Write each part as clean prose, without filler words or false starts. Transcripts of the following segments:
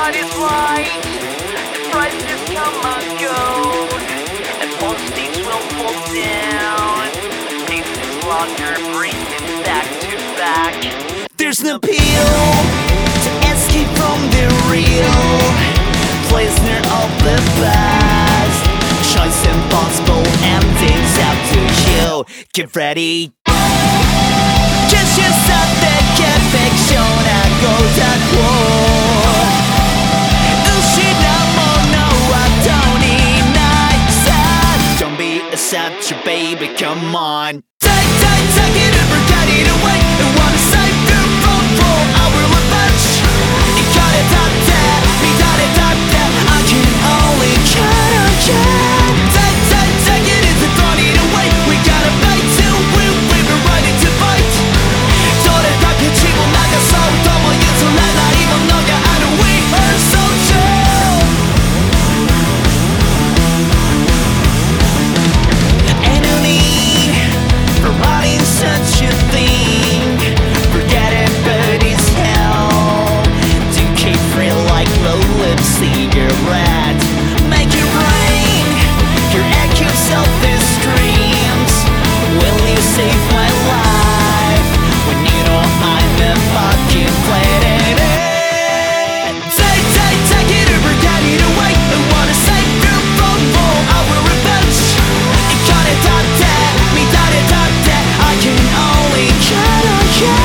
what is right. The prices come and go, and postage will fall down. This is longer, bring it back to back. There's no appeal to escape from the real prisoner of the past. Choice impossible, endings up to you. Get ready. Just yourself the perfection and go that war. Ushina mono wa toninaisa. Don't be a such a baby, come on. Take it and forget it away. And wanna save your phone for our revenge. You got it up there, we got it up there. I can only count on you. Take it and throw it away. We gotta fight till we've been ready to fight. 도래답게 치고 나가서 더머 유솔라 나 이번 너가 아는 we are soldier. And no need for writing such a thing. Forget it, but it's hell to keep free like low-lip cigarette. Make it rain, your echoes of the screams. Will you save my life when you know I'm the fucking planet? Take it or forget it away. I wanna save your phone for our revenge. You got it up there, me got it up there. I can only count on you.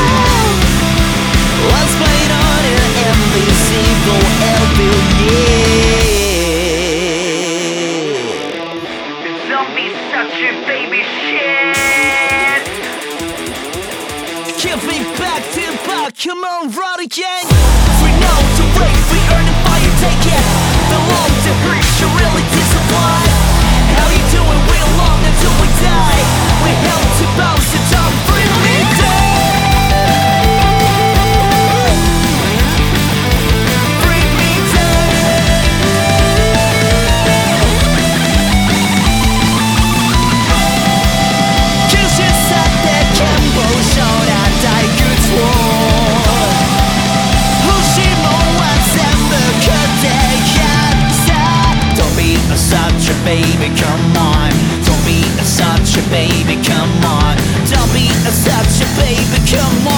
Let's play it on an invisible elbow, yeah. Don't be such a baby shit. Give me back to back, come on, run again. We know the way, we earn it by you, take it. The long to hurt, you really disapply. How you doing, we along until we die. We held to bounce the top, bring me down. Bring me down. Cause you said that Kembo showed I die good war. Hushimo was ever could they get. Don't be a such a baby, come on. Don't be a such a baby, come on. Don't be a such a baby, come on.